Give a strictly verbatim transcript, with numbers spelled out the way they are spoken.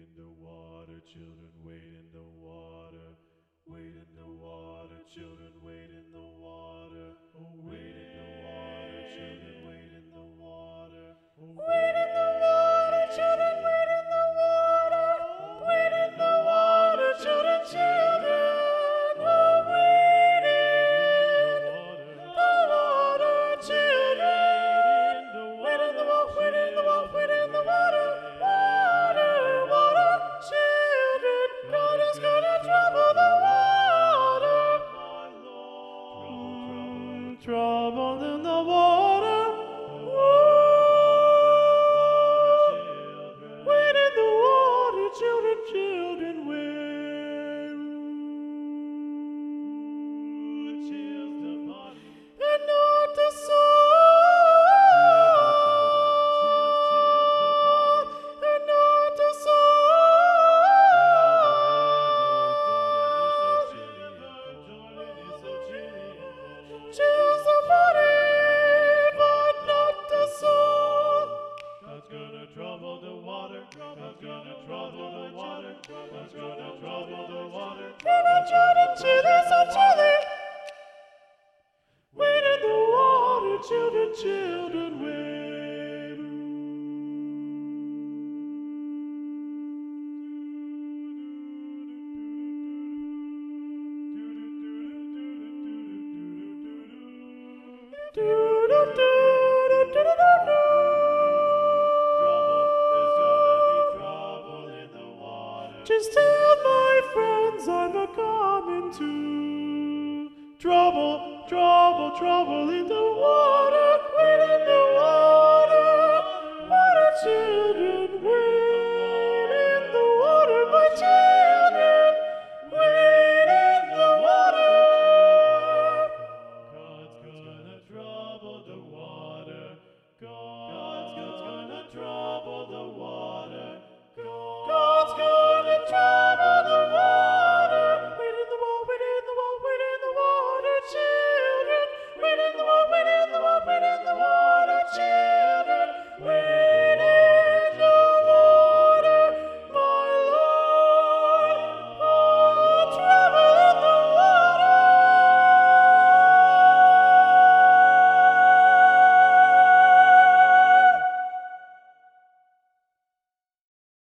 in the water, children, wade in the water. Wade in the water, children, wade in the water. Oh, wade in the water, children, wade in the water. Oh, wade in the water, children, wade in the water. Wade in the water, children, children. Oh, wade in the water, children. Wade in the water, wade in the water, wade in the water. Water, water, children. God is gonna trouble the water. Mm, trouble in the water. Wade in the water, children, children, wade. Chills the body and not the soul. And not the chills the body, but not the soul. God's gonna trouble the water. God's gonna trouble the water. God's gonna trouble the water. Never tried to chill it, so chilly. Wade in the water, children, children, wade. Do do do do do do do do. Trouble, there's gonna be trouble in the water. Just tell my friends I'm a coming to. Trouble, trouble, trouble in the water.